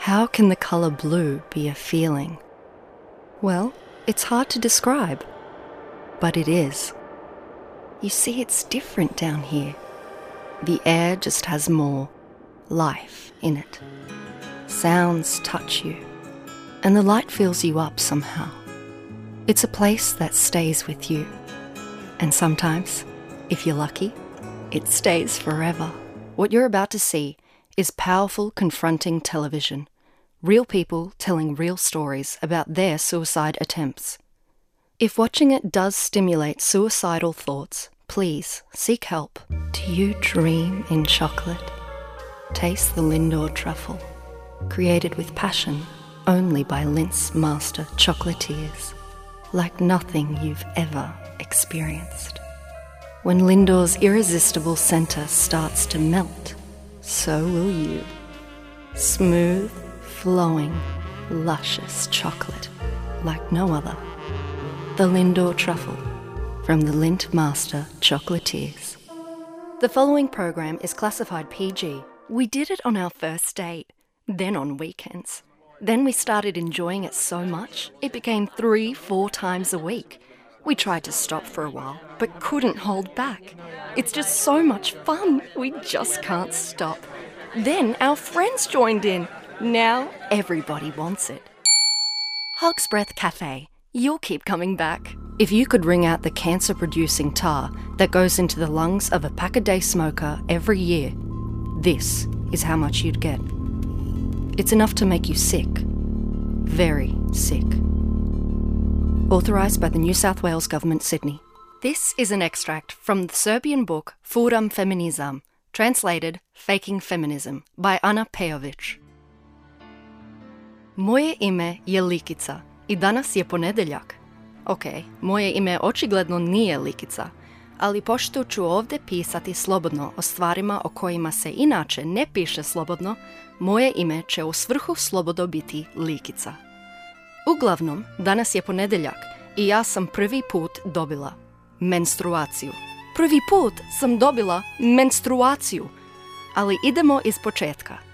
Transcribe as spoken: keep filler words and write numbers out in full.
How can the colour blue be a feeling? Well, it's hard to describe, but it is. You see, it's different down here. The air just has more life in it. Sounds touch you, and the light fills you up somehow. It's a place that stays with you. And sometimes, if you're lucky, it stays forever. What you're about to see is powerful, confronting television. Real people telling real stories about their suicide attempts. If watching it does stimulate suicidal thoughts, please seek help. Do you dream in chocolate? Taste the Lindor truffle, created with passion only by Lint's master chocolatiers, like nothing you've ever experienced. When Lindor's irresistible centre starts to melt, so will you. Smooth, flowing, luscious chocolate like no other. The Lindor truffle from the Lindt Master Chocolatiers. The following program is classified P G. We did it on our first date, then on weekends. Then we started enjoying it so much, it became three, four times a week. We tried to stop for a while, but couldn't hold back. It's just so much fun, we just can't stop. Then our friends joined in. Now everybody wants it. Hog's Breath Cafe. You'll keep coming back. If you could wring out the cancer-producing tar that goes into the lungs of a pack-a-day smoker every year, this is how much you'd get. It's enough to make you sick. Very sick. Authorised by the New South Wales Government, Sydney. This is an extract from the Serbian book Furam Feminizam, translated Faking Feminism, by Ana Pejović. Moje ime je Likica i danas je ponedeljak. Ok, moje ime očigledno nije Likica, ali pošto ću ovdje pisati slobodno o stvarima o kojima se inače ne piše slobodno, moje ime će u svrhu slobodo biti Likica. Uglavnom, danas je ponedeljak i ja sam prvi put dobila menstruaciju. Prvi put sam dobila menstruaciju, ali idemo iz početka.